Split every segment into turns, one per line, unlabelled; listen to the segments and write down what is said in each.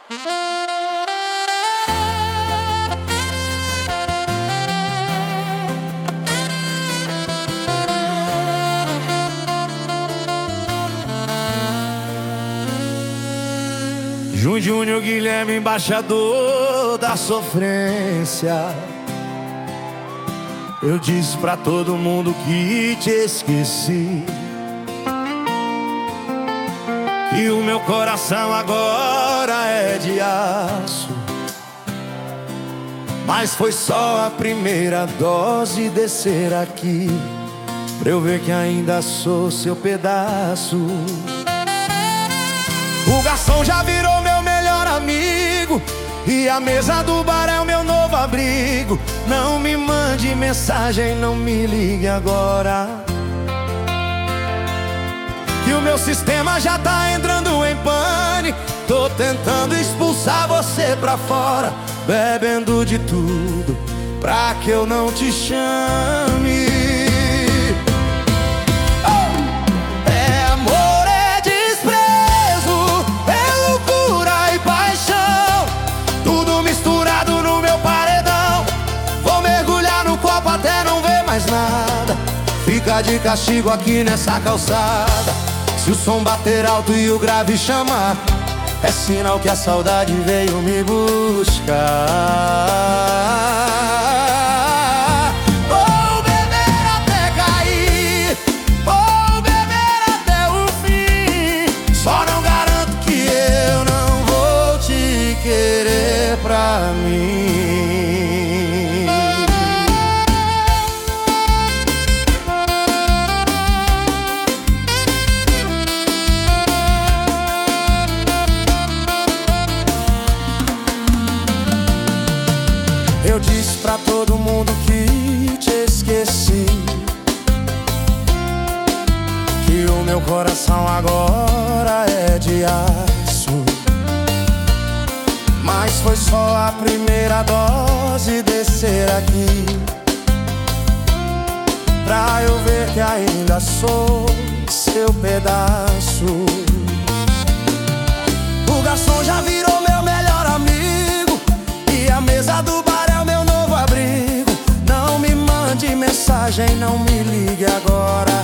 Júnior Guilherme, embaixador da sofrência. Eu disse pra todo mundo que te esqueci, que o meu coração agora é de aço. Mas foi só a primeira dose descer aqui pra eu ver que ainda sou seu pedaço. O garçom já virou meu melhor amigo e a mesa do bar é o meu novo abrigo. Não me mande mensagem, não me ligue agora, que o meu sistema já tá entrando em pane. Tô tentando expulsar você pra fora, bebendo de tudo pra que eu não te chame. Nada, fica de castigo aqui nessa calçada. Se o som bater alto e o grave chamar, é sinal que a saudade veio me buscar. Vou beber até cair, vou beber até o fim. Só não garanto que eu não vou te querer pra mim. Eu disse pra todo mundo que te esqueci, que o meu coração agora é de aço. Mas foi só a primeira dose descer aqui pra eu ver que ainda sou seu pedaço. O garçom já virou meu melhor amigo e a mesa do bar é o meu novo abrigo. Não me mande mensagem, não me ligue agora,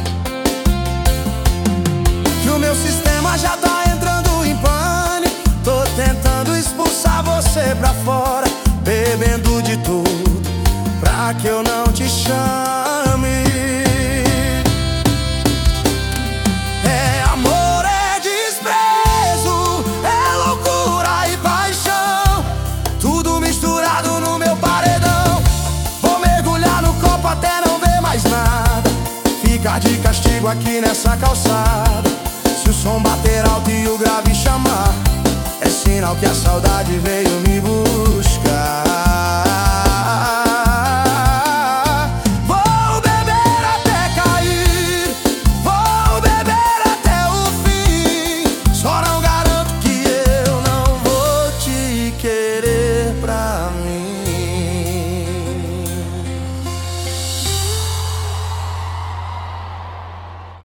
que o meu sistema já tá entrando em pane. Tô tentando expulsar você pra fora, bebendo de tudo pra que eu não te chame. É amor, é desprezo, é loucura e paixão, tudo misturado no meu paredão. Vou mergulhar no copo até não ver mais nada, ficar de castigo aqui nessa calçada. Se o som bater alto e o grave chamar, é sinal que a saudade veio me buscar.